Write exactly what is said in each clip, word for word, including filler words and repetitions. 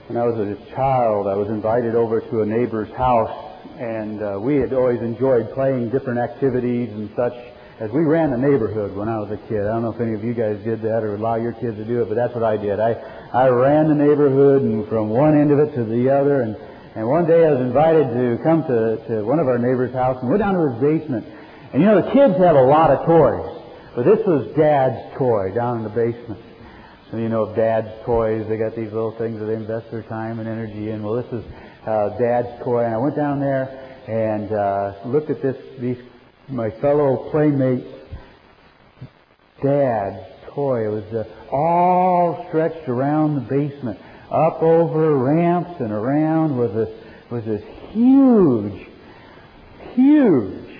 When I was a child, I was invited over to a neighbor's house, and uh, we had always enjoyed playing different activities and such as we ran the neighborhood when I was a kid. I don't know if any of you guys did that or allow your kids to do it, but that's what I did. I, I ran the neighborhood and from one end of it to the other, and, and one day I was invited to come to, to one of our neighbor's house and went down to his basement. And you know, the kids have a lot of toys, but this was Dad's toy down in the basement. So you know, of Dad's toys, they got these little things that they invest their time and energy in. Well, this is uh, Dad's toy, and I went down there and uh, looked at this, these, my fellow playmates' Dad's toy. It was uh, all stretched around the basement, up over ramps and around was a was this huge, huge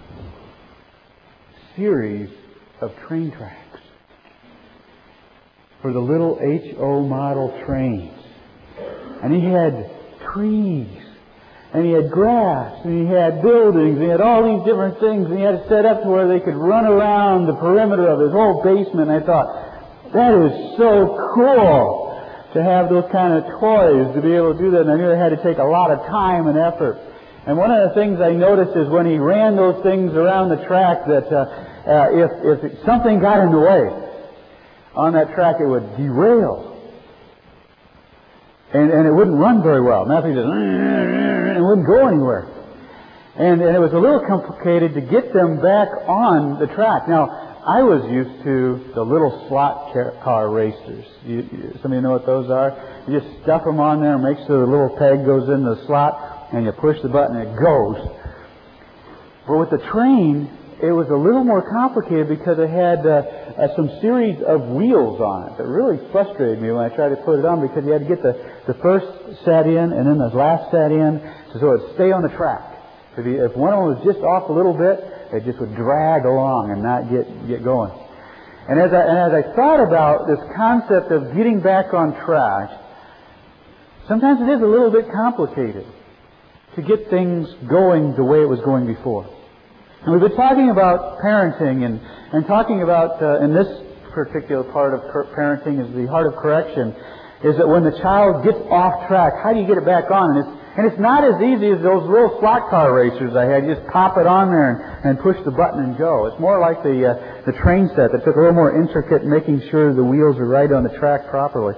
series of train tracks for the little H O model trains. And he had trees, and he had grass, and he had buildings, and he had all these different things, and he had it set up to where they could run around the perimeter of his whole basement. And I thought, that is so cool to have those kind of toys, to be able to do that. And I knew it had to take a lot of time and effort. And one of the things I noticed is when he ran those things around the track that uh, uh, if, if something got in the way on that track, it would derail. And, and it wouldn't run very well. Nothing just, and it wouldn't go anywhere. And, and it was a little complicated to get them back on the track. Now, I was used to the little slot car racers. You, you, some of you know what those are? You just stuff them on there and make sure the little peg goes in the slot, and you push the button and it goes. But with the train, it was a little more complicated because it had uh, uh, some series of wheels on it that really frustrated me when I tried to put it on, because you had to get the, the first set in and then the last set in so it would stay on the track. If, you, if one of them was just off a little bit, it just would drag along and not get, get going. And as, I, and as I thought about this concept of getting back on track, sometimes it is a little bit complicated to get things going the way it was going before. And we've been talking about parenting and, and talking about, uh, in this particular part of parenting is the heart of correction, is that when the child gets off track, how do you get it back on? And it's, and it's not as easy as those little slot car racers I had. You just pop it on there and, and push the button and go. It's more like the, uh, the train set that took a little more intricate, making sure the wheels are right on the track properly.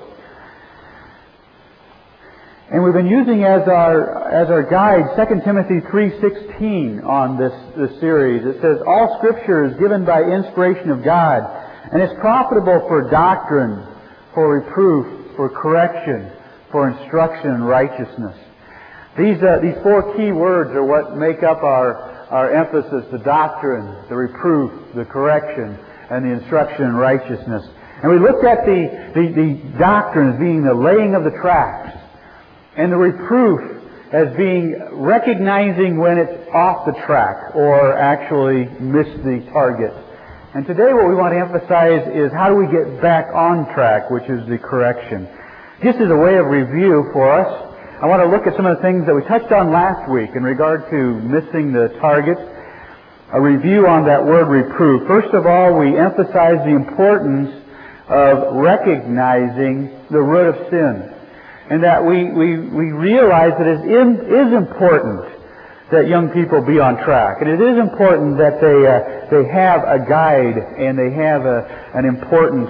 And we've been using as our as our guide Second Timothy three sixteen on this, this series. It says, all Scripture is given by inspiration of God, and is profitable for doctrine, for reproof, for correction, for instruction in righteousness. These uh, these four key words are what make up our, our emphasis: the doctrine, the reproof, the correction, and the instruction in righteousness. And we looked at the, the, the doctrine as being the laying of the tracks, and the reproof as being recognizing when it's off the track or actually missed the target. And today what we want to emphasize is how do we get back on track, which is the correction. Just as a way of review for us, I want to look at some of the things that we touched on last week in regard to missing the target. A review on that word reproof. First of all, we emphasize the importance of recognizing the root of sin. And that we, we, we realize that it is important that young people be on track. And it is important that they uh, they have a guide and they have a, an important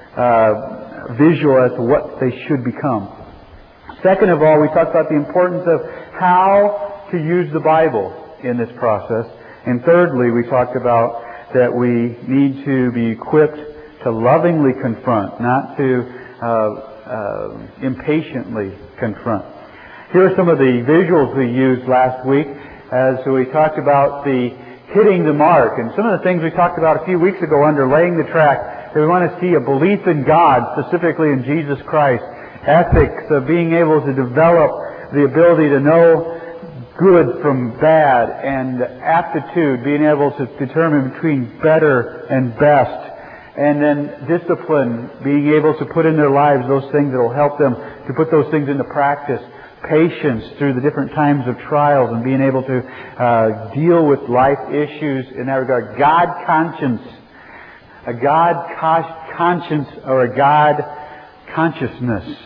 uh, visual as to what they should become. Second of all, we talked about the importance of how to use the Bible in this process. And thirdly, we talked about that we need to be equipped to lovingly confront, not to uh, Uh, impatiently confront. Here are some of the visuals we used last week as we talked about the hitting the mark, and some of the things we talked about a few weeks ago under laying the track, that we want to see a belief in God, specifically in Jesus Christ, ethics of being able to develop the ability to know good from bad, and aptitude, being able to determine between better and best. And then discipline, being able to put in their lives those things that will help them to put those things into practice. Patience through the different times of trials and being able to uh, deal with life issues in that regard. God conscience. A God conscience or a God consciousness.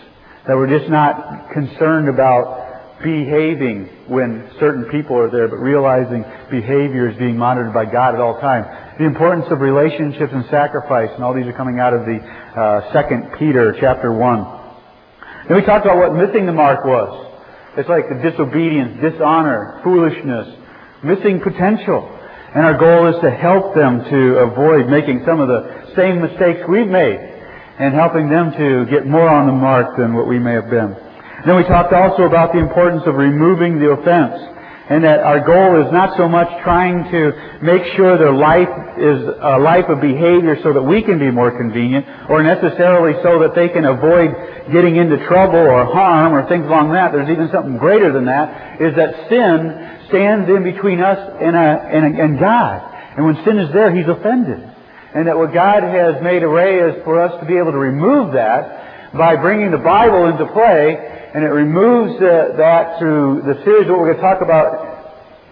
That we're just not concerned about behaving when certain people are there, but realizing behavior is being monitored by God at all times. The importance of relationships and sacrifice, and all these are coming out of the uh, Second Peter chapter one. Then we talked about what missing the mark was. It's like the disobedience, dishonor, foolishness, missing potential. And our goal is to help them to avoid making some of the same mistakes we've made and helping them to get more on the mark than what we may have been. Then we talked also about the importance of removing the offense, and that our goal is not so much trying to make sure their life is a life of behavior so that we can be more convenient, or necessarily so that they can avoid getting into trouble or harm or things along that. There's even something greater than that, is that sin stands in between us and, a, and, a, and God. And when sin is there, He's offended. And that what God has made a way is for us to be able to remove that by bringing the Bible into play. And it removes uh, that through the series of what we're going to talk about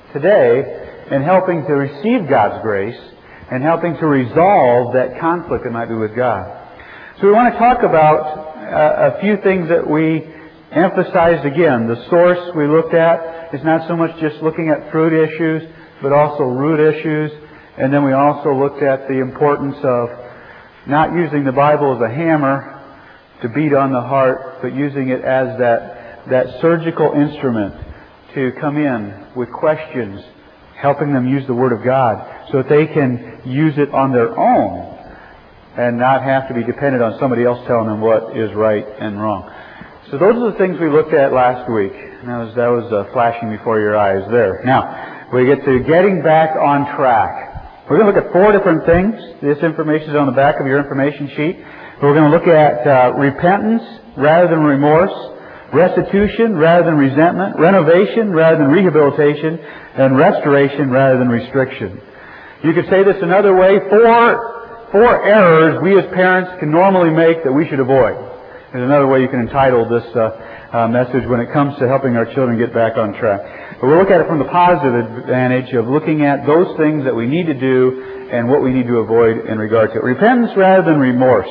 today, and helping to receive God's grace and helping to resolve that conflict that might be with God. So we want to talk about uh, a few things that we emphasized again. The source we looked at is not so much just looking at fruit issues, but also root issues. And then we also looked at the importance of not using the Bible as a hammer to beat on the heart, but using it as that, that surgical instrument to come in with questions, helping them use the Word of God so that they can use it on their own and not have to be dependent on somebody else telling them what is right and wrong. So those are the things we looked at last week. And that was, that was uh, flashing before your eyes there. Now, we get to getting back on track. We're going to look at four different things. This information is on the back of your information sheet. We're going to look at uh, repentance rather than remorse, restitution rather than resentment, renovation rather than rehabilitation, and restoration rather than restriction. You could say this another way. Four, four errors we as parents can normally make that we should avoid. There's another way you can entitle this uh, uh, message when it comes to helping our children get back on track. But we'll look at it from the positive advantage of looking at those things that we need to do and what we need to avoid in regard to it. Repentance rather than remorse.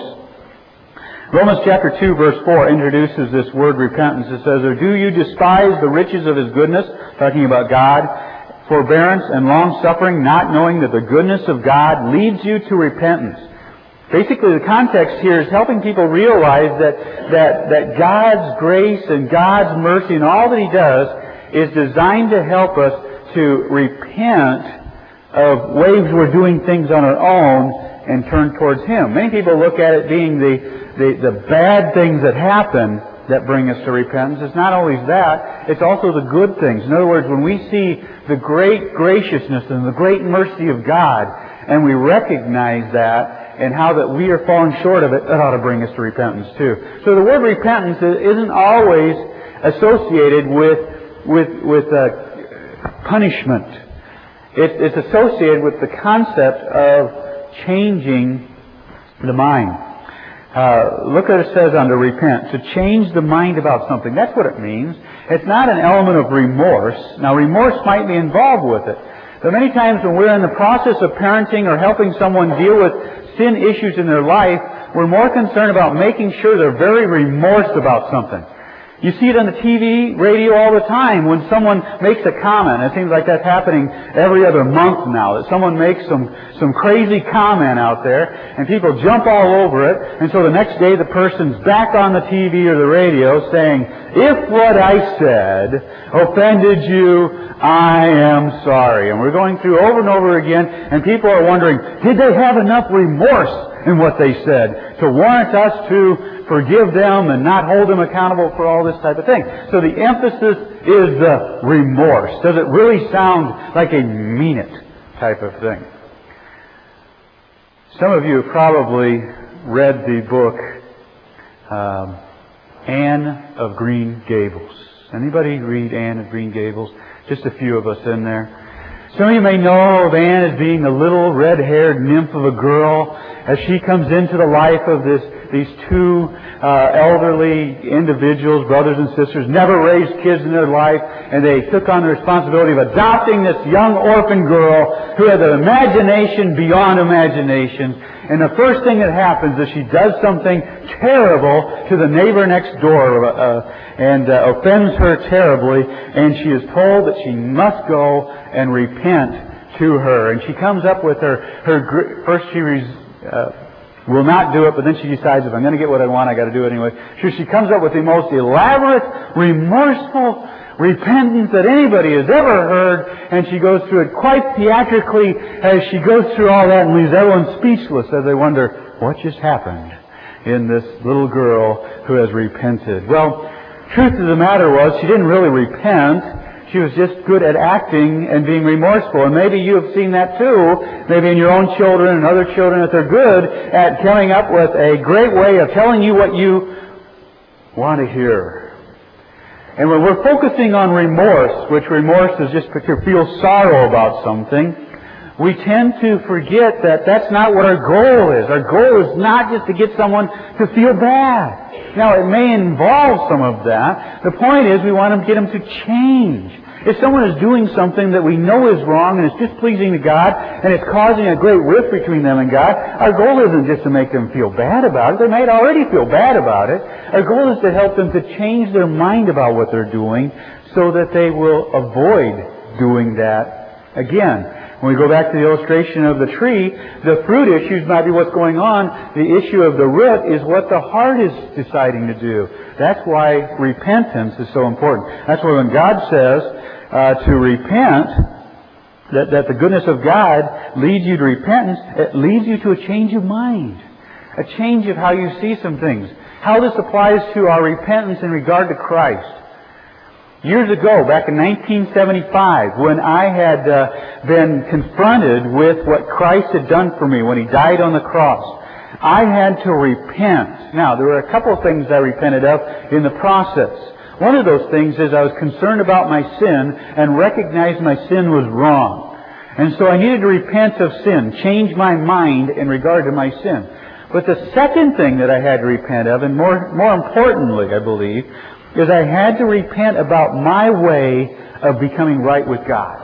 Romans chapter two verse four introduces this word repentance. It says, "Or do you despise the riches of His goodness," talking about God, "forbearance and long-suffering, not knowing that the goodness of God leads you to repentance?" Basically, the context here is helping people realize that, that, that God's grace and God's mercy and all that He does is designed to help us to repent of ways we're doing things on our own and turn towards Him. Many people look at it being the The, the bad things that happen that bring us to repentance. It's not always that, it's also the good things. In other words, when we see the great graciousness and the great mercy of God, and we recognize that, and how that we are falling short of it, that ought to bring us to repentance too. So the word repentance isn't always associated with, with, with uh, punishment. It, it's associated with the concept of changing the mind. Uh, look what it says under repent. To change the mind about something. That's what it means. It's not an element of remorse. Now, remorse might be involved with it. But many times when we're in the process of parenting or helping someone deal with sin issues in their life, we're more concerned about making sure they're very remorsed about something. You see it on the T V, radio all the time when someone makes a comment. It seems like that's happening every other month now, that someone makes some, some crazy comment out there and people jump all over it, and so the next day the person's back on the T V or the radio saying, "If what I said offended you, I am sorry." And we're going through over and over again, and people are wondering, did they have enough remorse in what they said to warrant us to forgive them and not hold them accountable for all this type of thing? So the emphasis is the remorse. Does it really sound like a mean it type of thing? Some of you have probably read the book um, Anne of Green Gables. Anybody read Anne of Green Gables? Just a few of us in there. Some of you may know of Anne as being the little red-haired nymph of a girl as she comes into the life of this these two uh, elderly individuals, brothers and sisters, never raised kids in their life, and they took on the responsibility of adopting this young orphan girl who had an imagination beyond imagination. And the first thing that happens is she does something terrible to the neighbor next door uh, and uh, offends her terribly. And she is told that she must go and repent to her. And she comes up with her, her first she uh, will not do it, but then she decides, if I'm going to get what I want, I got to do it anyway. So she comes up with the most elaborate, remorseful repentance that anybody has ever heard, and she goes through it quite theatrically as she goes through all that and leaves everyone speechless as they wonder, what just happened in this little girl who has repented? Well, truth of the matter was, she didn't really repent. She was just good at acting and being remorseful. And maybe you have seen that too, maybe in your own children and other children, that they're good at coming up with a great way of telling you what you want to hear. And when we're focusing on remorse, which remorse is just to feel sorrow about something, we tend to forget that that's not what our goal is. Our goal is not just to get someone to feel bad. Now, it may involve some of that. The point is we want to get them to change. If someone is doing something that we know is wrong and it's displeasing to God and it's causing a great rift between them and God, our goal isn't just to make them feel bad about it. They might already feel bad about it. Our goal is to help them to change their mind about what they're doing so that they will avoid doing that again. When we go back to the illustration of the tree, the fruit issues might be what's going on. The issue of the root is what the heart is deciding to do. That's why repentance is so important. That's why when God says uh, to repent, that, that the goodness of God leads you to repentance, it leads you to a change of mind, a change of how you see some things. How this applies to our repentance in regard to Christ. Years ago, back in nineteen seventy-five, when I had uh, been confronted with what Christ had done for me when He died on the cross, I had to repent. Now, there were a couple of things I repented of in the process. One of those things is I was concerned about my sin and recognized my sin was wrong. And so I needed to repent of sin, change my mind in regard to my sin. But the second thing that I had to repent of, and more, more importantly, I believe, is I had to repent about my way of becoming right with God.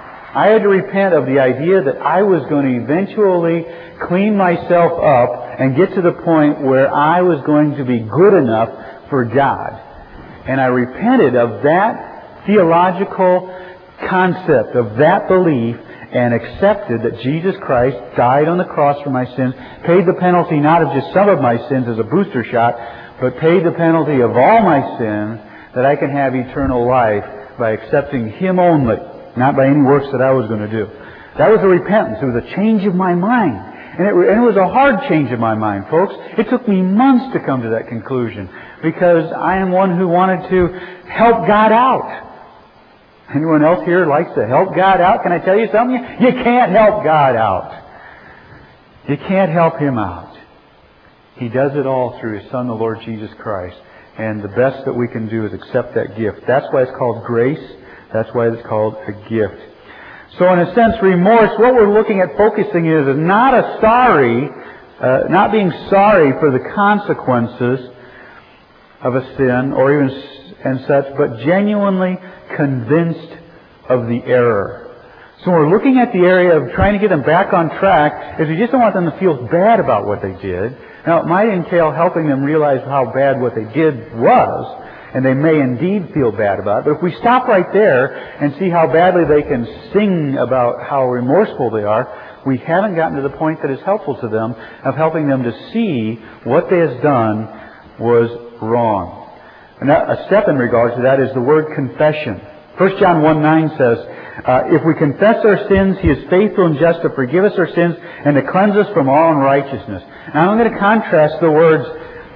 I had to repent of the idea that I was going to eventually clean myself up and get to the point where I was going to be good enough for God. And I repented of that theological concept, of that belief, and accepted that Jesus Christ died on the cross for my sins, paid the penalty not of just some of my sins as a booster shot, but paid the penalty of all my sins, that I can have eternal life by accepting Him only, not by any works that I was going to do. That was a repentance. It was a change of my mind. And it, and it was a hard change of my mind, folks. It took me months to come to that conclusion, because I am one who wanted to help God out. Anyone else here likes to help God out? Can I tell you something? You can't help God out. You can't help Him out. He does it all through His Son, the Lord Jesus Christ. And the best that we can do is accept that gift. That's why it's called grace. That's why it's called a gift. So in a sense, remorse, what we're looking at focusing is, is not a sorry, uh, not being sorry for the consequences of a sin or even and such, but genuinely convinced of the error. So we're looking at the area of trying to get them back on track, is we just don't want them to feel bad about what they did. Now, it might entail helping them realize how bad what they did was, and they may indeed feel bad about it. But if we stop right there and see how badly they can sing about how remorseful they are, we haven't gotten to the point that is helpful to them, of helping them to see what they have done was wrong. And a step in regard to that is the word confession. First John one nine says, uh, if we confess our sins, He is faithful and just to forgive us our sins and to cleanse us from all unrighteousness. Now I'm going to contrast the words,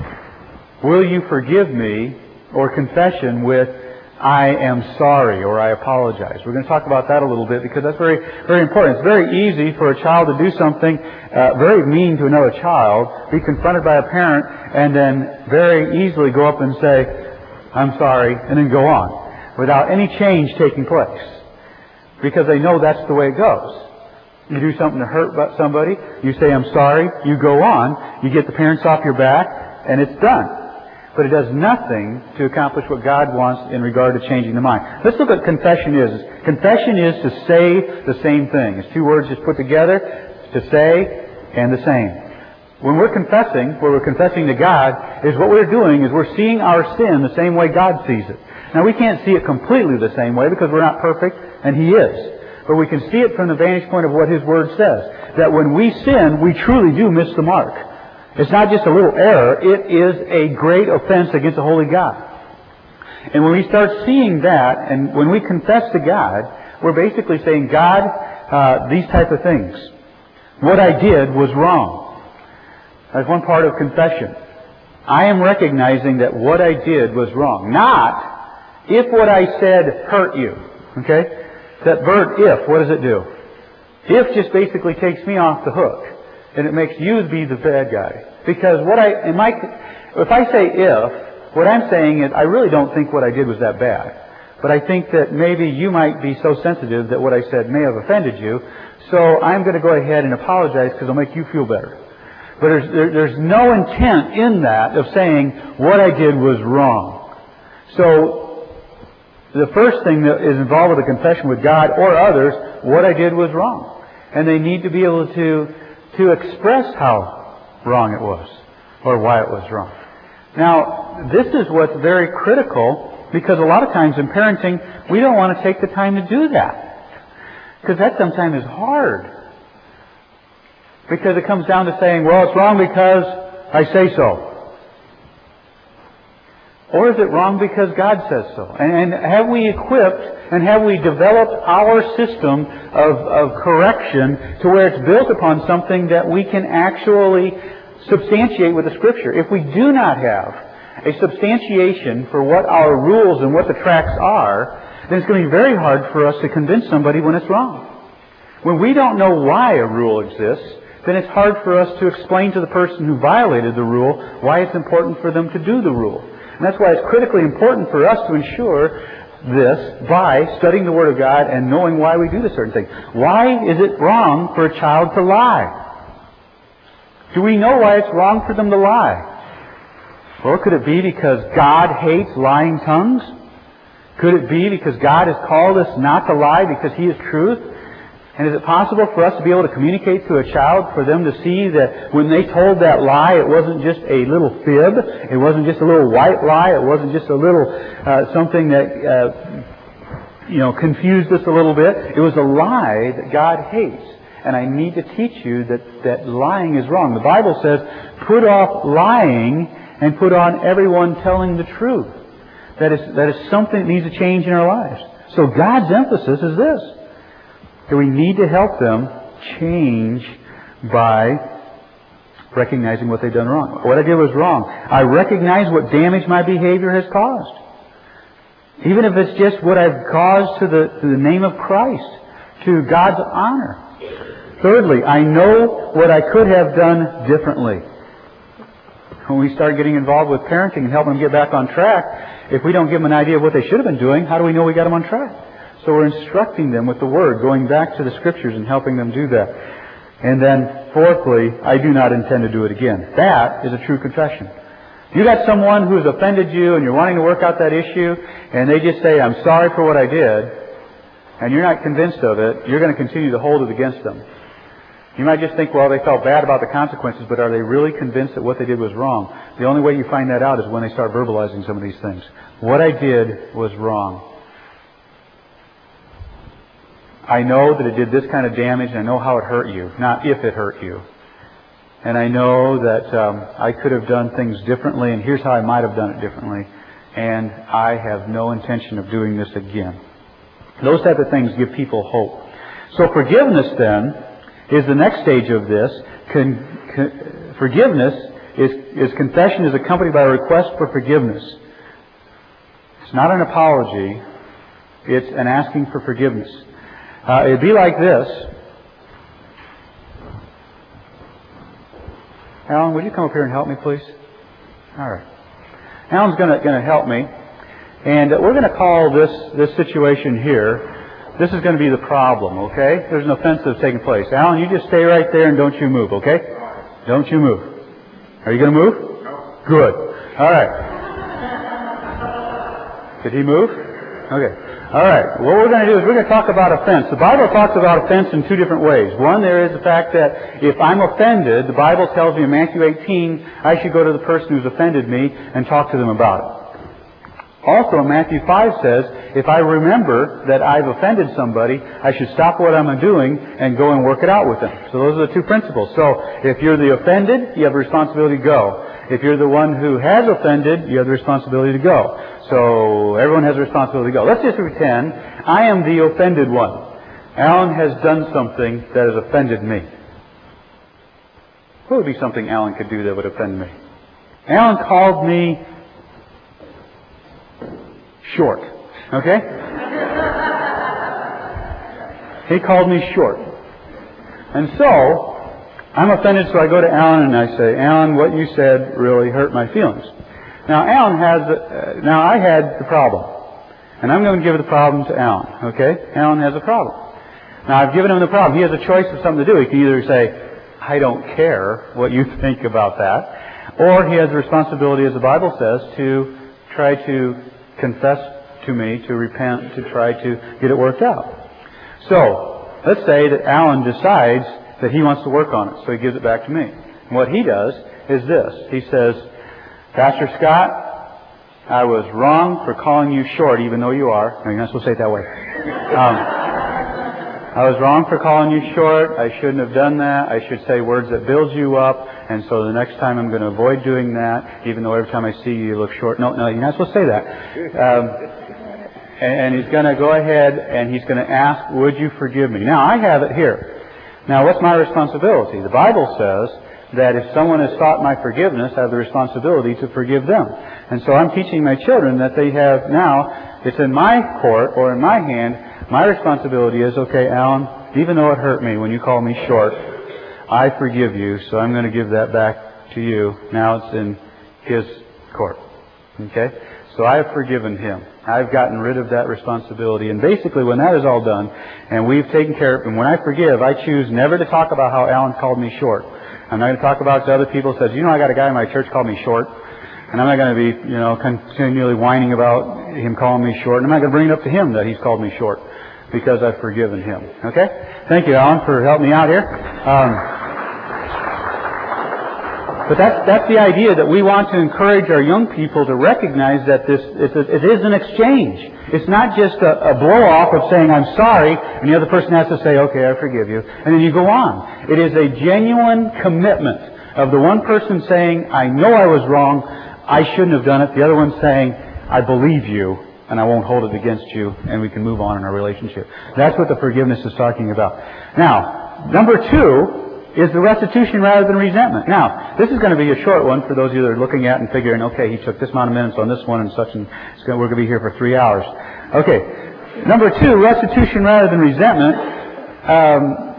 will you forgive me, or confession, with I am sorry, or I apologize. We're going to talk about that a little bit, because that's very, very important. It's very easy for a child to do something uh, very mean to another child, be confronted by a parent, and then very easily go up and say, I'm sorry, and then go on, without any change taking place, because they know that's the way it goes. You do something to hurt somebody, you say, I'm sorry, you go on, you get the parents off your back, and it's done. But it does nothing to accomplish what God wants in regard to changing the mind. Let's look at what confession is. Confession is to say the same thing. It's two words just put together, to say and the same. When we're confessing, where we're confessing to God, is what we're doing is we're seeing our sin the same way God sees it. Now, we can't see it completely the same way because we're not perfect, and He is. But we can see it from the vantage point of what His Word says. That when we sin, we truly do miss the mark. It's not just a little error. It is a great offense against the holy God. And when we start seeing that, and when we confess to God, we're basically saying, God, uh, these type of things. What I did was wrong. That's one part of confession. I am recognizing that what I did was wrong. Not if what I said hurt you. Okay? That verb if, what does it do? If just basically takes me off the hook. And it makes you be the bad guy. Because what I, in my, if I say if, what I'm saying is I really don't think what I did was that bad. But I think that maybe you might be so sensitive that what I said may have offended you. So I'm going to go ahead and apologize because it'll make you feel better. But there's, there, there's no intent in that of saying what I did was wrong. So the first thing that is involved with a confession with God or others, what I did was wrong. And they need to be able to, to express how wrong it was or why it was wrong. Now, this is what's very critical because a lot of times in parenting, we don't want to take the time to do that. Because that sometimes is hard. Because it comes down to saying, well, it's wrong because I say so. Or is it wrong because God says so? And, and have we equipped and have we developed our system of, of correction to where it's built upon something that we can actually substantiate with the Scripture? If we do not have a substantiation for what our rules and what the tracts are, then it's going to be very hard for us to convince somebody when it's wrong. When we don't know why a rule exists, then it's hard for us to explain to the person who violated the rule why it's important for them to do the rule. And that's why it's critically important for us to ensure this by studying the Word of God and knowing why we do this certain thing. Why is it wrong for a child to lie? Do we know why it's wrong for them to lie? Well, could it be because God hates lying tongues? Could it be because God has called us not to lie because He is truth? And is it possible for us to be able to communicate to a child, for them to see that when they told that lie, it wasn't just a little fib, it wasn't just a little white lie, it wasn't just a little uh, something that uh, you know confused us a little bit. It was a lie that God hates. And I need to teach you that, that lying is wrong. The Bible says, put off lying and put on everyone telling the truth. That is, that is something that needs to change in our lives. So God's emphasis is this. That we need to help them change by recognizing what they've done wrong. What I did was wrong. I recognize what damage my behavior has caused. Even if it's just what I've caused to the, to the name of Christ, to God's honor. Thirdly, I know what I could have done differently. When we start getting involved with parenting and helping them get back on track, if we don't give them an idea of what they should have been doing, how do we know we got them on track? So we're instructing them with the Word, going back to the Scriptures and helping them do that. And then, fourthly, I do not intend to do it again. That is a true confession. You got someone who's offended you and you're wanting to work out that issue, and they just say, I'm sorry for what I did, and you're not convinced of it, you're going to continue to hold it against them. You might just think, well, they felt bad about the consequences, but are they really convinced that what they did was wrong? The only way you find that out is when they start verbalizing some of these things. What I did was wrong. I know that it did this kind of damage, and I know how it hurt you, not if it hurt you. And I know that um, I could have done things differently, and here's how I might have done it differently. And I have no intention of doing this again. Those type of things give people hope. So forgiveness, then, is the next stage of this. Con- con- forgiveness is, is confession is accompanied by a request for forgiveness. It's not an apology. It's an asking for forgiveness. Uh, it'd be like this. Alan, would you come up here and help me, please? All right. Alan's going to going to help me, and we're going to call this this situation here. This is going to be the problem. Okay? There's an offense that's taking place. Alan, you just stay right there and don't you move. Okay? Don't you move. Are you going to move? No. Good. All right. Did he move? Okay. All right. What we're going to do is we're going to talk about offense. The Bible talks about offense in two different ways. One, there is the fact that if I'm offended, the Bible tells me in Matthew eighteen, I should go to the person who's offended me and talk to them about it. Also, Matthew five says, if I remember that I've offended somebody, I should stop what I'm doing and go and work it out with them. So those are the two principles. So if you're the offended, you have a responsibility to go. If you're the one who has offended, you have the responsibility to go. So everyone has a responsibility to go. Let's just pretend I am the offended one. Alan has done something that has offended me. What would be something Alan could do that would offend me? Alan called me short. Okay? He called me short. And so, I'm offended, so I go to Alan and I say, Alan, what you said really hurt my feelings. Now, Alan has, uh, now I had the problem. And I'm going to give the problem to Alan. Okay? Alan has a problem. Now, I've given him the problem. He has a choice of something to do. He can either say, I don't care what you think about that. Or he has the responsibility, as the Bible says, to try to confess to me, to repent, to try to get it worked out. So, let's say that Alan decides that he wants to work on it, so he gives it back to me. And what he does is this. He says, Pastor Scott, I was wrong for calling you short, even though you are. No, you're not supposed to say it that way. Um, I was wrong for calling you short. I shouldn't have done that. I should say words that build you up. And so the next time I'm going to avoid doing that, even though every time I see you, you look short. No, no, you're not supposed to say that. Um, and, and he's going to go ahead and he's going to ask, would you forgive me? Now, I have it here. Now, what's my responsibility? The Bible says that if someone has sought my forgiveness, I have the responsibility to forgive them. And so I'm teaching my children that they have now, it's in my court or in my hand. My responsibility is, okay, Alan, even though it hurt me when you called me short, I forgive you, so I'm going to give that back to you. Now it's in his court. Okay? So I have forgiven him. I've gotten rid of that responsibility. And basically, when that is all done, and we've taken care of it, and when I forgive, I choose never to talk about how Alan called me short. I'm not going to talk about it to other people. Says, you know, I got a guy in my church called me short. And I'm not going to be, you know, continually whining about him calling me short. And I'm not going to bring it up to him that he's called me short, because I've forgiven him. Okay? Thank you, Alan, for helping me out here. Um, but that's, that's the idea, that we want to encourage our young people to recognize that this it's a, it is an exchange. It's not just a, a blow-off of saying, I'm sorry, and the other person has to say, okay, I forgive you. And then you go on. It is a genuine commitment of the one person saying, I know I was wrong, I shouldn't have done it. The other one saying, I believe you, and I won't hold it against you, and we can move on in our relationship. That's what the forgiveness is talking about. Now, number two is the restitution rather than resentment. Now, this is going to be a short one for those of you that are looking at and figuring, okay, he took this amount of minutes on this one and such, and it's going to, we're going to be here for three hours. Okay. Number two, restitution rather than resentment. Um,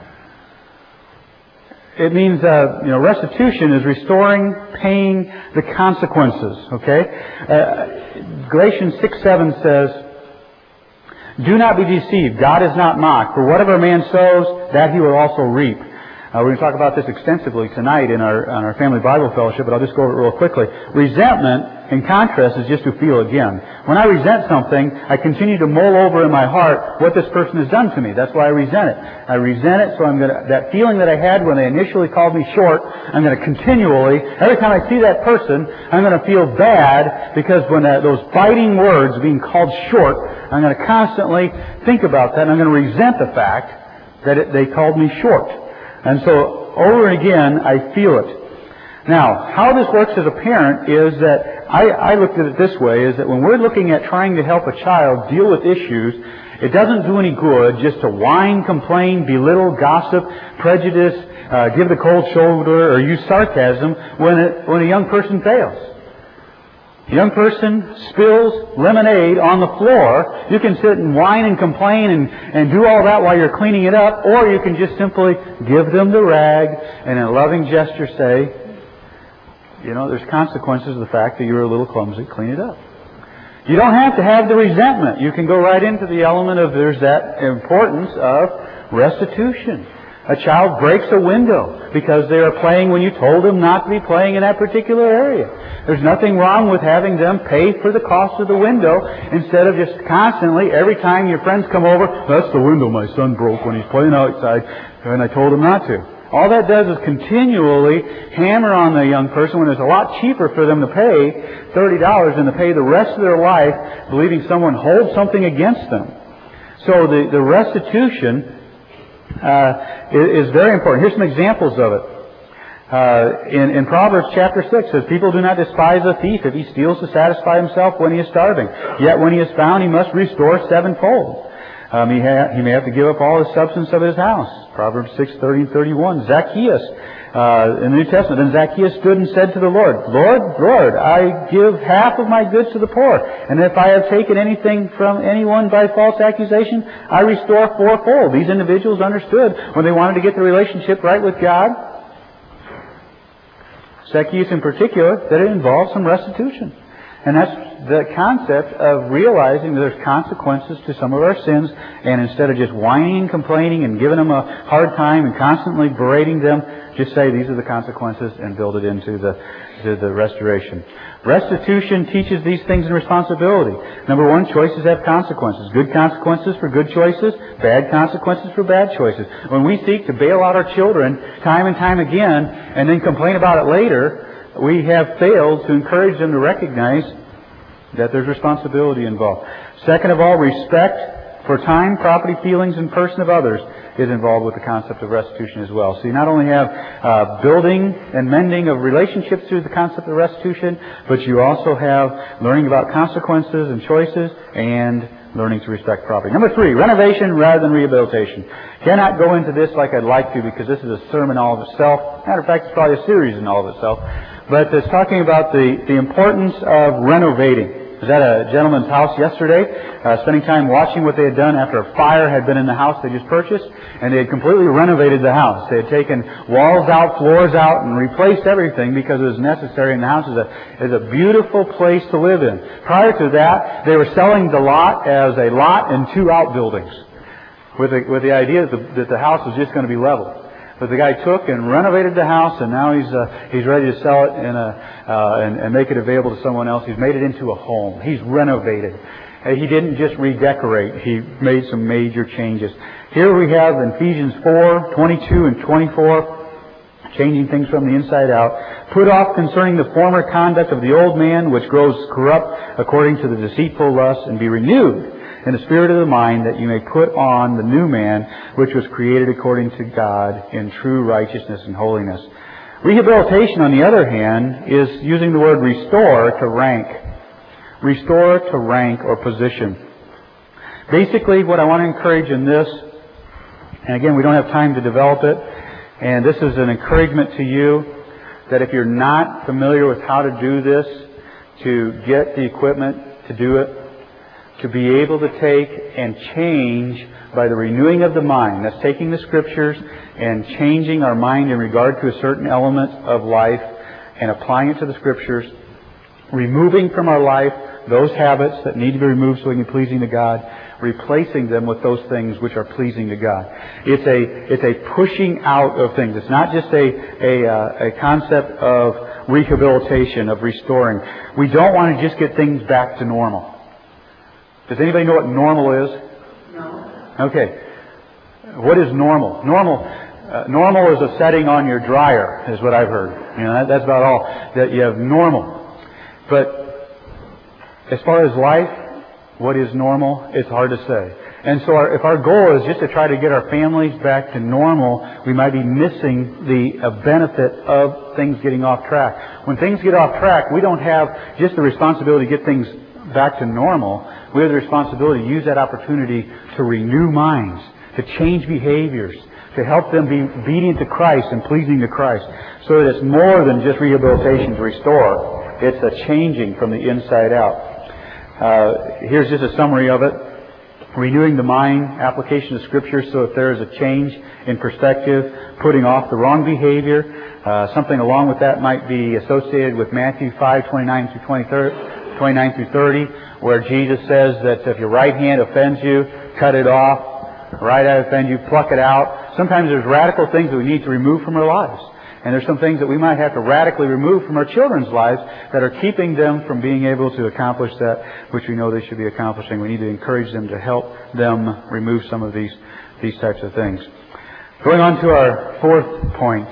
It means, uh, you know, restitution is restoring, paying the consequences, okay? Uh, Galatians six seven says, do not be deceived. God is not mocked. For whatever a man sows, that he will also reap. Uh, we're going to talk about this extensively tonight in our, on our family Bible fellowship, but I'll just go over it real quickly. Resentment, in contrast, is just to feel again. When I resent something, I continue to mull over in my heart what this person has done to me. That's why I resent it. I resent it, so I'm going to, that feeling that I had when they initially called me short, I'm going to continually, every time I see that person, I'm going to feel bad, because when that, those biting words being called short, I'm going to constantly think about that, and I'm going to resent the fact that it, they called me short. And so, over and again, I feel it. Now, how this works as a parent is that, I, I looked at it this way, is that when we're looking at trying to help a child deal with issues, it doesn't do any good just to whine, complain, belittle, gossip, prejudice, uh, give the cold shoulder, or use sarcasm when, it, when a young person fails. A young person spills lemonade on the floor. You can sit and whine and complain and, and do all that while you're cleaning it up, or you can just simply give them the rag and in a loving gesture say, you know, there's consequences of the fact that you were a little clumsy. Clean it up. You don't have to have the resentment. You can go right into the element of there's that importance of restitution. A child breaks a window because they are playing when you told them not to be playing in that particular area. There's nothing wrong with having them pay for the cost of the window instead of just constantly, every time your friends come over, that's the window my son broke when he's playing outside and I told him not to. All that does is continually hammer on the young person when it's a lot cheaper for them to pay thirty dollars than to pay the rest of their life believing someone holds something against them. So the, the restitution uh, is, is very important. Here's some examples of it. Uh, in, in Proverbs chapter six, it says, people do not despise a thief if he steals to satisfy himself when he is starving. Yet when he is found, he must restore sevenfold. Um, he, ha- he may have to give up all his substance of his house. Proverbs six, thirty and thirty-one. Zacchaeus, uh, in the New Testament, then Zacchaeus stood and said to the Lord, Lord, Lord, I give half of my goods to the poor, and if I have taken anything from anyone by false accusation, I restore fourfold. These individuals understood when they wanted to get the relationship right with God, Zacchaeus in particular, that it involves some restitution. And that's the concept of realizing that there's consequences to some of our sins, and instead of just whining and complaining and giving them a hard time and constantly berating them, just say these are the consequences and build it into the, to the restoration. Restitution teaches these things in responsibility. Number one, choices have consequences. Good consequences for good choices, bad consequences for bad choices. When we seek to bail out our children time and time again and then complain about it later, we have failed to encourage them to recognize that there's responsibility involved. Second of all, respect for time, property, feelings, and person of others is involved with the concept of restitution as well. So you not only have uh, building and mending of relationships through the concept of restitution, but you also have learning about consequences and choices and learning to respect property. Number three, renovation rather than rehabilitation. Cannot go into this like I'd like to because this is a sermon all of itself. Matter of fact, it's probably a series in all of itself. But it's talking about the, the importance of renovating. I was at a gentleman's house yesterday, uh, spending time watching what they had done after a fire had been in the house they just purchased, and they had completely renovated the house. They had taken walls out, floors out, and replaced everything because it was necessary, and the house is a, is a beautiful place to live in. Prior to that, they were selling the lot as a lot and two outbuildings, with the, with the idea that the, that the house was just going to be level. But the guy took and renovated the house, and now he's uh, he's ready to sell it in a uh, and, and make it available to someone else. He's made it into a home. He's renovated. Uh, he didn't just redecorate. He made some major changes. Here we have in Ephesians four, twenty-two and twenty-four, changing things from the inside out. Put off concerning the former conduct of the old man, which grows corrupt according to the deceitful lust, and be renewed in the spirit of the mind, that you may put on the new man, which was created according to God in true righteousness and holiness. Rehabilitation, on the other hand, is using the word restore to rank. Restore to rank or position. Basically, what I want to encourage in this, and again, we don't have time to develop it, and this is an encouragement to you, that if you're not familiar with how to do this, to get the equipment to do it, to be able to take and change by the renewing of the mind. That's taking the Scriptures and changing our mind in regard to a certain element of life and applying it to the Scriptures, removing from our life those habits that need to be removed so we can be pleasing to God, replacing them with those things which are pleasing to God. It's a it's a pushing out of things. It's not just a a, uh, a concept of rehabilitation, of restoring. We don't want to just get things back to normal. Does anybody know what normal is? No. Okay. What is normal? Normal uh, normal is a setting on your dryer, is what I've heard. You know, that, that's about all. That you have normal. But as far as life, what is normal? It's hard to say. And so our, if our goal is just to try to get our families back to normal, we might be missing the uh, benefit of things getting off track. When things get off track, we don't have just the responsibility to get things back to normal. We have the responsibility to use that opportunity to renew minds, to change behaviors, to help them be obedient to Christ and pleasing to Christ. So that it's more than just rehabilitation to restore. It's a changing from the inside out. Uh, here's just a summary of it. Renewing the mind, application of Scripture, so if there is a change in perspective, putting off the wrong behavior. Uh, something along with that might be associated with Matthew five, twenty-nine through twenty-nine through thirty, where Jesus says that if your right hand offends you, cut it off. Right eye offends you, pluck it out. sometimes there's radical things that we need to remove from our lives. And there's some things that we might have to radically remove from our children's lives that are keeping them from being able to accomplish that which we know they should be accomplishing. We need to encourage them to help them remove some of these, these types of things. Going on to our fourth point.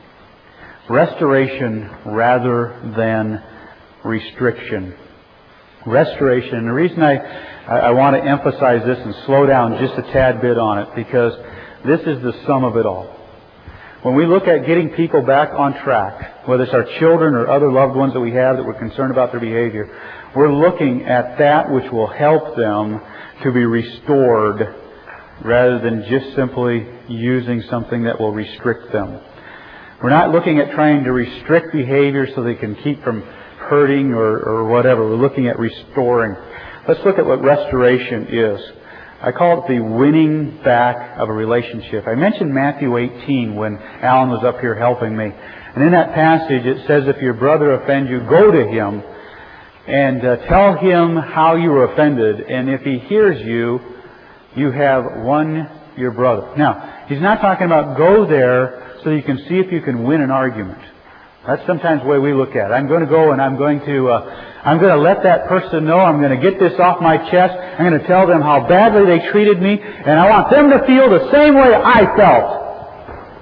Restoration rather than restriction. Restoration. And the reason I, I, I want to emphasize this and slow down just a tad bit on it, because this is the sum of it all. When we look at getting people back on track, whether it's our children or other loved ones that we have that we're concerned about their behavior, we're looking at that which will help them to be restored rather than just simply using something that will restrict them. We're not looking at trying to restrict behavior so they can keep from hurting or, or whatever. We're looking at restoring. Let's look at what restoration is. I call it the winning back of a relationship. I mentioned Matthew eighteen when Alan was up here helping me. And in that passage it says, if your brother offends you, go to him and uh, tell him how you were offended. And if he hears you, you have won your brother. Now, he's not talking about go there so you can see if you can win an argument. That's sometimes the way we look at it. I'm going to go and I'm going to uh, I'm going to let that person know. I'm going to get this off my chest. I'm going to tell them how badly they treated me, and I want them to feel the same way I felt.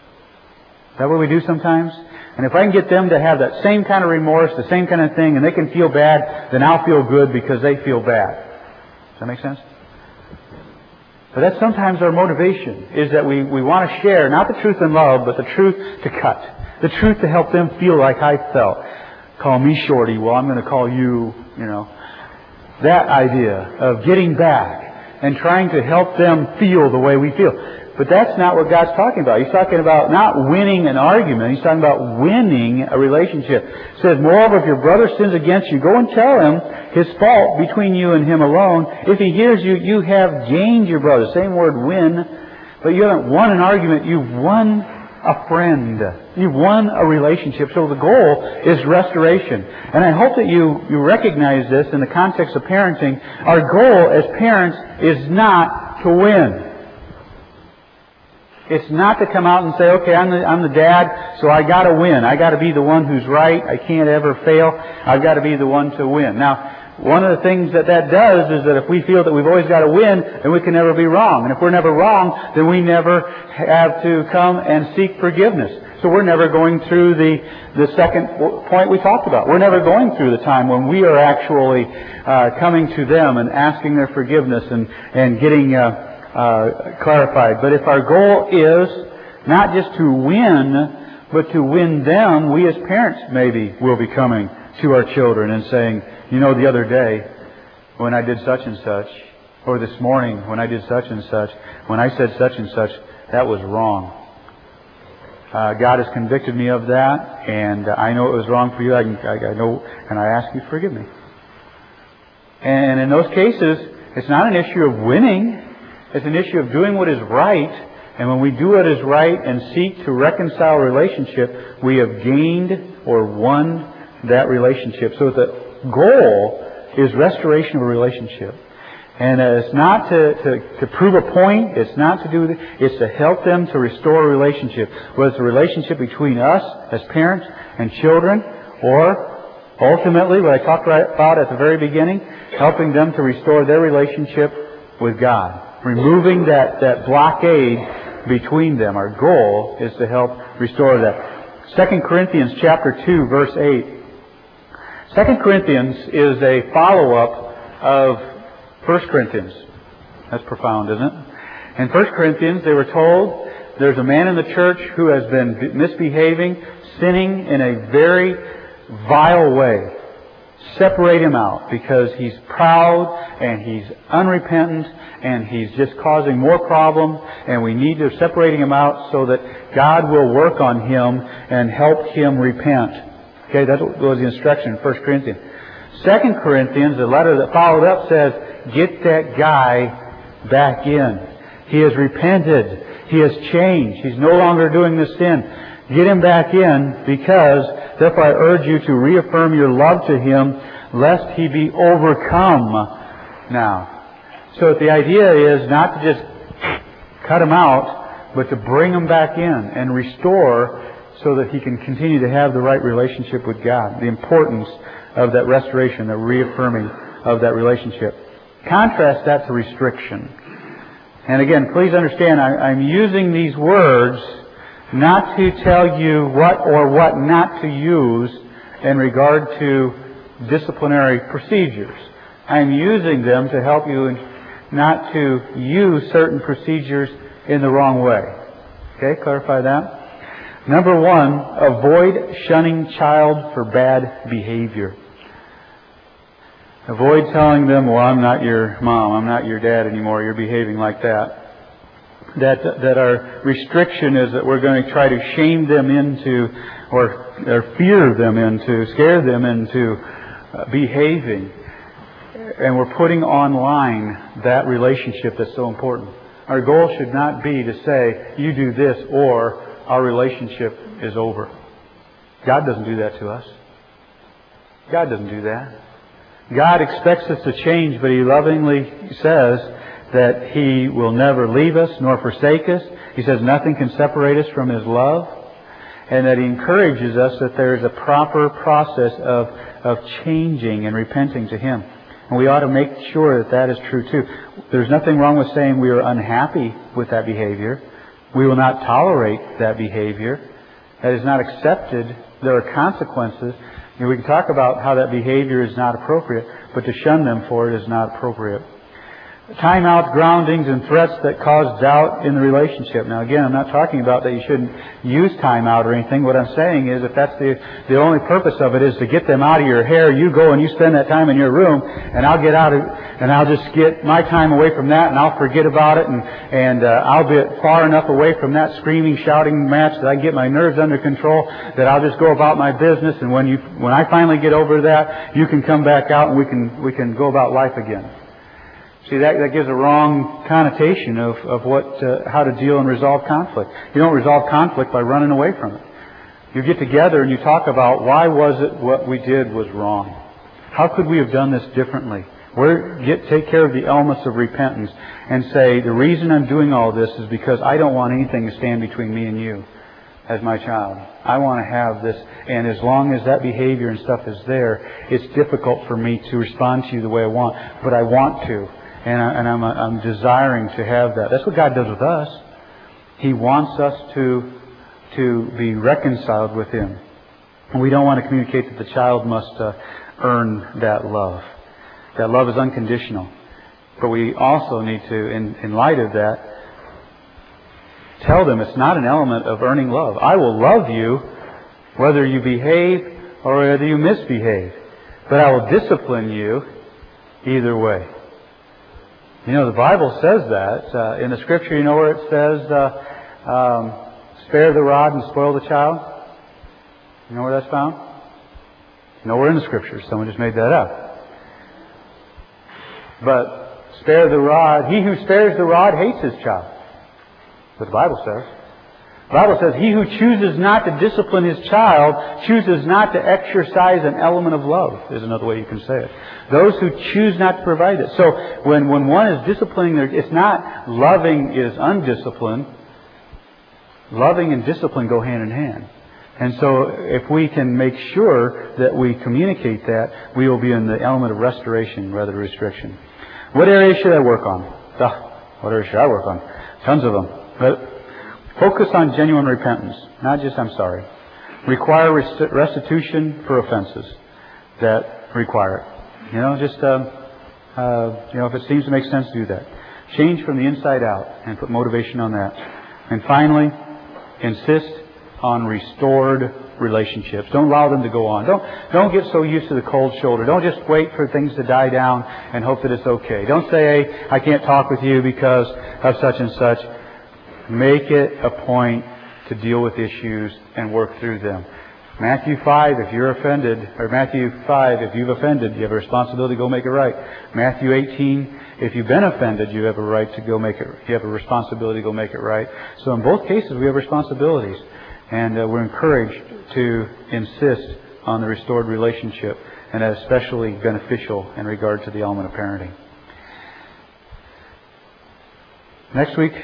Is that what we do sometimes? And if I can get them to have that same kind of remorse, the same kind of thing, and they can feel bad, then I'll feel good because they feel bad. Does that make sense? But that's sometimes our motivation, is that we, we want to share not the truth in love, but the truth to cut. The truth to help them feel like I felt. Call me Shorty, well, I'm going to call you, you know. That idea of getting back and trying to help them feel the way we feel. But that's not what God's talking about. He's talking about not winning an argument. He's talking about winning a relationship. He says, moreover, if your brother sins against you, go and tell him his fault between you and him alone. If he hears you, you have gained your brother. Same word, win. But you haven't won an argument. You've won a friend. You've won a relationship. So the goal is restoration. And I hope that you, you recognize this in the context of parenting. Our goal as parents is not to win. It's not to come out and say, okay, I'm the, I'm the dad, so I got to win. I got to be the one who's right. I can't ever fail. I've got to be the one to win. Now, one of the things that that does is that if we feel that we've always got to win, then we can never be wrong. And if we're never wrong, then we never have to come and seek forgiveness. So we're never going through the, the second point we talked about. We're never going through the time when we are actually uh, coming to them and asking their forgiveness and, and getting uh, uh, clarified. But if our goal is not just to win, but to win them, we as parents maybe will be coming to our children and saying, you know, the other day when I did such and such, or this morning when I did such and such, when I said such and such, that was wrong. Uh, God has convicted me of that, and I know it was wrong for you. I, I, I know, and I ask you to forgive me. And in those cases, it's not an issue of winning. It's an issue of doing what is right. And when we do what is right and seek to reconcile a relationship, we have gained or won that relationship. So the goal is restoration of a relationship. And uh, it's not to, to, to prove a point. It's not to do... It's to help them to restore a relationship. Whether it's a relationship between us as parents and children, or ultimately, what I talked about at the very beginning, helping them to restore their relationship with God. Removing that, that blockade between them. Our goal is to help restore that. Second Corinthians chapter two, verse eight. Second Corinthians is a follow-up of First Corinthians. That's profound, isn't it? In First Corinthians, they were told there's a man in the church who has been misbehaving, sinning in a very vile way. Separate him out because he's proud and he's unrepentant and he's just causing more problems, and we need to separate him out so that God will work on him and help him repent. Okay, that was the instruction in First Corinthians. Second Corinthians, the letter that followed up says, get that guy back in. He has repented. He has changed. He's no longer doing this sin. Get him back in, because therefore I urge you to reaffirm your love to him, lest he be overcome. Now, so the idea is not to just cut him out, but to bring them back in and restore so that he can continue to have the right relationship with God. The importance of that restoration, the reaffirming of that relationship. Contrast that to restriction. And again, please understand, I, I'm using these words not to tell you what or what not to use in regard to disciplinary procedures. I'm using them to help you not to use certain procedures in the wrong way. Okay, clarify that. Number one, avoid shunning child for bad behavior. Avoid telling them, well, I'm not your mom, I'm not your dad anymore, you're behaving like that. That that our restriction is that we're going to try to shame them into, or, or fear them into, scare them into uh, behaving. And we're putting online that relationship that's so important. Our goal should not be to say, you do this, or our relationship is over. God doesn't do that to us. God doesn't do that. God expects us to change, but He lovingly says that He will never leave us nor forsake us. He says nothing can separate us from His love. And that He encourages us that there is a proper process of, of changing and repenting to Him. And we ought to make sure that that is true too. There's nothing wrong with saying we are unhappy with that behavior. We will not tolerate that behavior. That is not accepted. There are consequences. You know, we can talk about how that behavior is not appropriate, but to shun them for it is not appropriate. Timeouts, groundings, and threats that cause doubt in the relationship. Now again, I'm not talking about that you shouldn't use timeout or anything. What I'm saying is if that's the the only purpose of it is to get them out of your hair, you go and you spend that time in your room, and I'll get out of, and I'll just get my time away from that, and I'll forget about it, and and uh, I'll be far enough away from that screaming, shouting match that I can get my nerves under control, that I'll just go about my business, and when you when I finally get over that, you can come back out and we can we can go about life again. See, that, that gives a wrong connotation of, of what, uh, how to deal and resolve conflict. You don't resolve conflict by running away from it. You get together and you talk about why was it what we did was wrong? How could we have done this differently? Where, get, take care of the elements of repentance and say, the reason I'm doing all this is because I don't want anything to stand between me and you as my child. I want to have this, and as long as that behavior and stuff is there, it's difficult for me to respond to you the way I want, but I want to. And, I, and I'm, I'm desiring to have that. That's what God does with us. He wants us to, to be reconciled with Him. And we don't want to communicate that the child must uh, earn that love. That love is unconditional. But we also need to, in, in light of that, tell them it's not an element of earning love. I will love you whether you behave or whether you misbehave. But I will discipline you either way. You know, the Bible says that. Uh, in the Scripture, you know where it says, uh, um, spare the rod and spoil the child? You know where that's found? Nowhere in the Scripture. Someone just made that up. But spare the rod. He who spares the rod hates his child. That's what the Bible says. The Bible says, he who chooses not to discipline his child chooses not to exercise an element of love, is another way you can say it. Those who choose not to provide it. So when, when one is disciplining their, it's not loving is undisciplined. Loving and discipline go hand in hand. And so if we can make sure that we communicate that, we will be in the element of restoration rather than restriction. What area should I work on? Oh, what area should I work on? Tons of them. But focus on genuine repentance, not just I'm sorry. Require rest- restitution for offenses that require it. You know, just um, uh, you know, if it seems to make sense, do that. Change from the inside out and put motivation on that. And finally, insist on restored relationships. Don't allow them to go on. Don't don't get so used to the cold shoulder. Don't just wait for things to die down and hope that it's okay. Don't say, hey, I can't talk with you because of such and such. Make it a point to deal with issues and work through them. Matthew five, if you're offended, or Matthew five, if you've offended, you have a responsibility to go make it right. Matthew eighteen, if you've been offended, you have a right to go make it, you have a responsibility to go make it right. So in both cases, we have responsibilities. And uh, we're encouraged to insist on the restored relationship, and that is especially beneficial in regard to the element of parenting. Next week,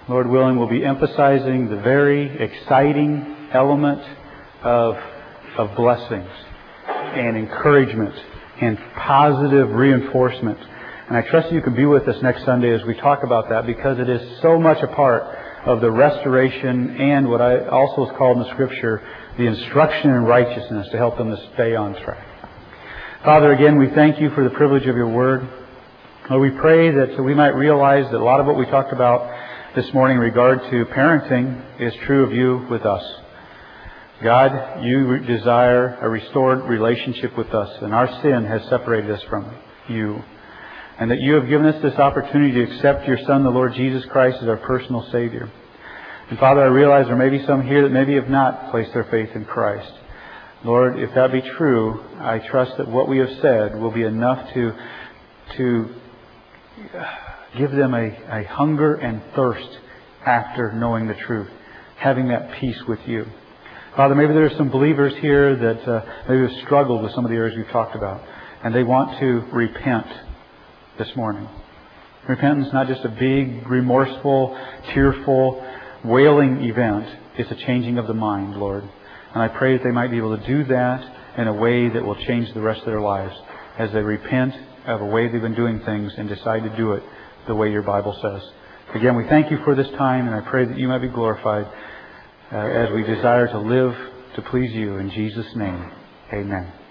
Lord willing, we'll be emphasizing the very exciting element of, of blessings and encouragement and positive reinforcement. And I trust you can be with us next Sunday as we talk about that, because it is so much a part of the restoration and what I also is called in the Scripture, the instruction in righteousness to help them to stay on track. Father, again, we thank you for the privilege of your Word. Lord, we pray that we might realize that a lot of what we talked about this morning in regard to parenting is true of you with us. God, you desire a restored relationship with us, and our sin has separated us from you. And that you have given us this opportunity to accept your Son, the Lord Jesus Christ, as our personal Savior. And Father, I realize there may be some here that maybe have not placed their faith in Christ. Lord, if that be true, I trust that what we have said will be enough to, to give them a, a hunger and thirst after knowing the truth, having that peace with you. Father, maybe there are some believers here that uh, maybe have struggled with some of the areas we've talked about, and they want to repent this morning. Repentance is not just a big, remorseful, tearful, wailing event. It's a changing of the mind, Lord. And I pray that they might be able to do that in a way that will change the rest of their lives as they repent of a way they've been doing things and decide to do it the way your Bible says. Again, we thank you for this time, and I pray that you might be glorified uh, as we desire to live to please you. In Jesus' name, amen.